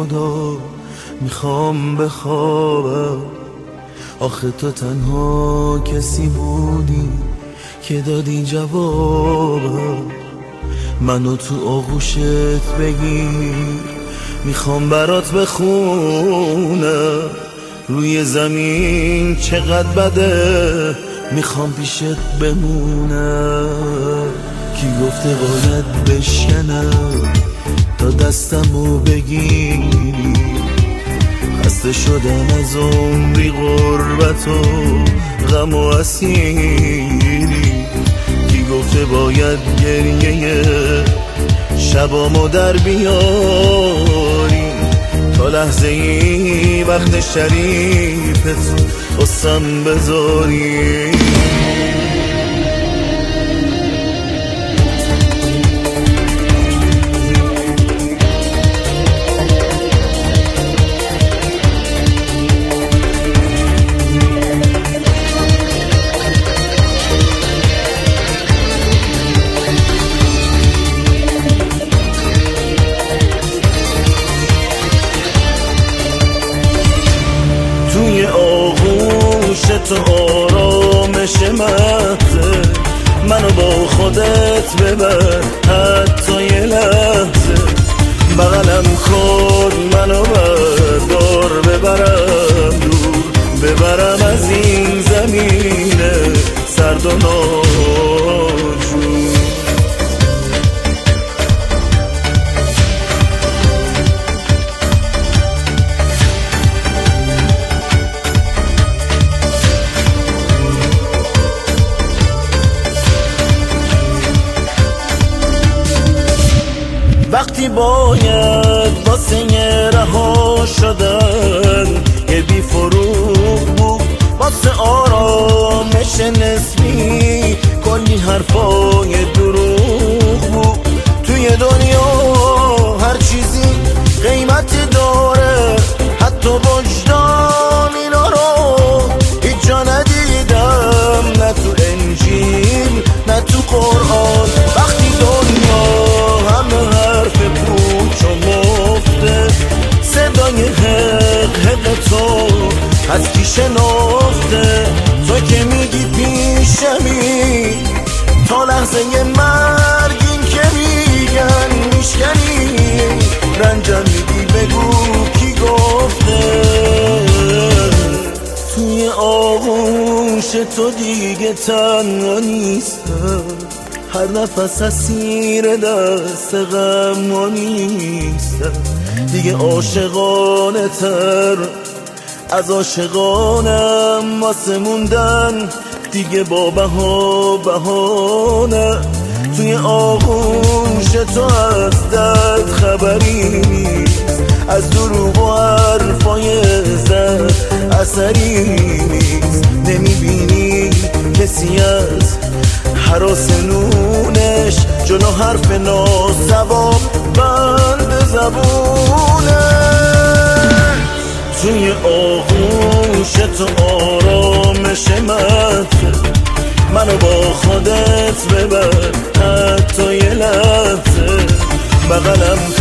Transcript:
خدا میخوام بخوابم. آخه تو تنها کسی بودی که دادی جوابم. منو تو آغوشت بگیر، میخوام برات بخونم روی زمین چقدر بده، میخوام پیشت بمونم. کی گفته باید بشکنم تا دستمو بگیری؟ خسته شدم از عمری غربت و غم و اسیری. کی گفته باید گریه شبامو در بیاری تا لحظه ای وقت شریفت قصم بذاری. توی آغوش تو آرامش مغزه، منو با خودت ببر حتی یه لحظه. بغلم کن منو بردار ببرم دور، ببرم از این زمین سرد و ناجور. وقتی باید واسه رها شدن یه بی فروغ بود، واسه آرامش نسبی کلی حرفای دروغ بود. توی دنیا هر چیزی قیمتی داره، حتی وجدان اینا رو هیچ جا ندیدم، نه تو انجیل نه تو قرآن. وقتی دنیا همه حرف پوچ و مفته، صدای حق حق تو از کی شناخته؟ تو که میگی پیشمی تا لحظه مرگ، این که میگن میشکنی رنجم میگی بگو کی گفته؟ توی آغوش تو دیگه تنها نیستم، هر نفس اسیر دست غم و نیستم. دیگه عاشقانه تر از عاشقانم واسه موندن، دیگه با بهانه. توی آغوش تو از درد خبری نیست، از دروغ و حرفای زد اثری نیست. نمیبینی کسی از هراس نونش جلو حرف ناسواب بند زبونه. توی آغوش تو آرامش مغزه، منو با خودت ببر حتی یه لحظه. بغلم